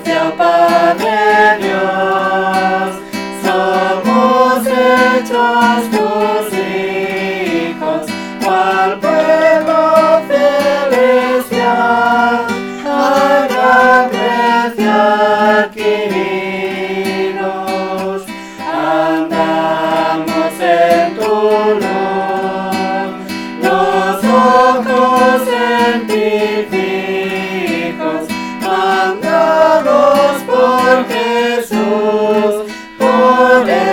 gracia, Padre Dios, somos hechos tus hijos, cual pueblo celestial, a gran precio adquiridos, andamos en tu luz, los ojos en ti fijos, mandados por Jesús, por